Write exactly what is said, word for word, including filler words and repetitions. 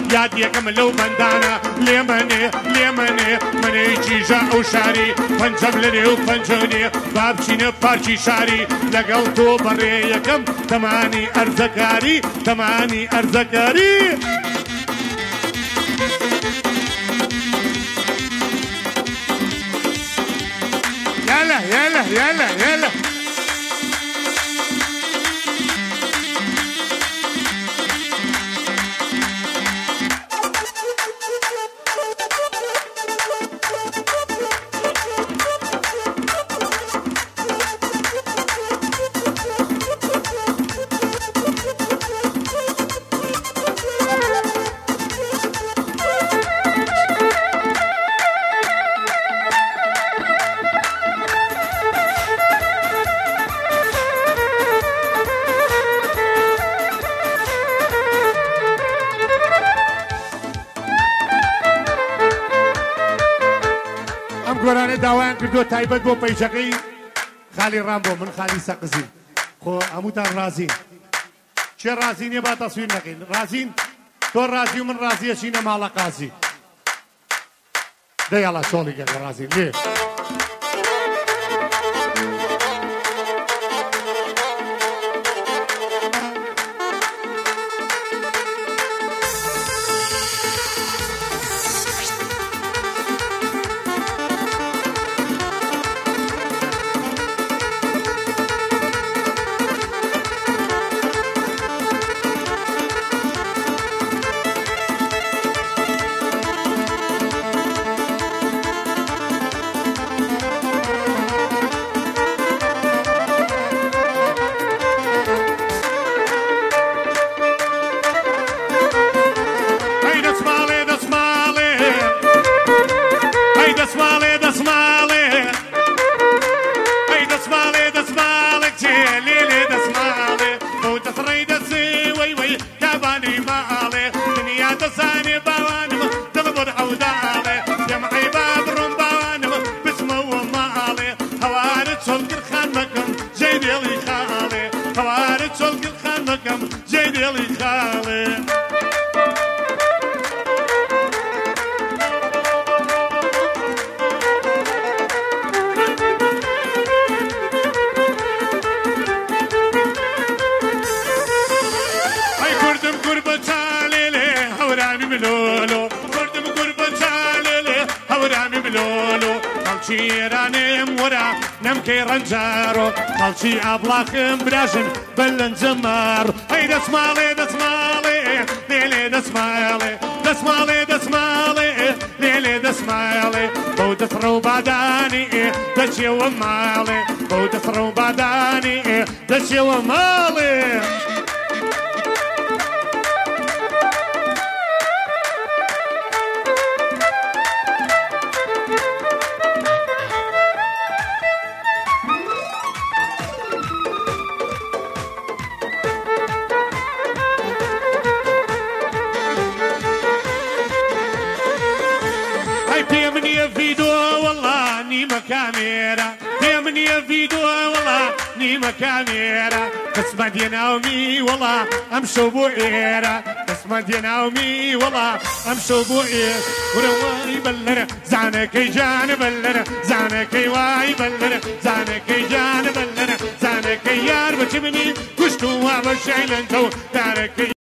یادیەکەم لەو بەندانە لێمەنێ لێمەنێ منێکی ژە ئەو شاری پەنجەم لەرێ و پەنجەنێ با بچینە پارکی شاری لەگەڵ تۆ بەڕێ یەکەم تەمانی ئەرزەکاری تەمانی ئەرزەکاری يلا يلا يلا يلا گۆرانە داوایان کردو تایبەت بۆ پەیچەکەی خالی ڕام بۆ من خالی سەقزین خۆ هەمووتان ڕازین چێ ڕازی نییە با تەسویر نەکەین ڕازین تۆ ڕازی و من ڕازیە چینە ماڵە قازی دەیاڵا شۆڵی گەگە ڕازین لێ رنجارو خەڵکی ئابڵاقم براژن بەلەنجەمار ئەی دەسماڵێ دەسماڵێ لێلێ دەسماڵێ دەسماڵێ دەسماڵێ لێلێ دەسماڵێ بەو دەفڕە و بادانی دەچێوە ماڵێ بەو دەفڕە و بادانی دەچێوە ماڵێ كاميرا قسمة ديناومي والله امشوا بو ايرا قسمة ديناومي والله امشوا بو اير ورواي بلر زعنك جان بلر زعنك واي بلر زعنك جان بلر زعنك يار بتبني كشتوا وشعل انتو دارك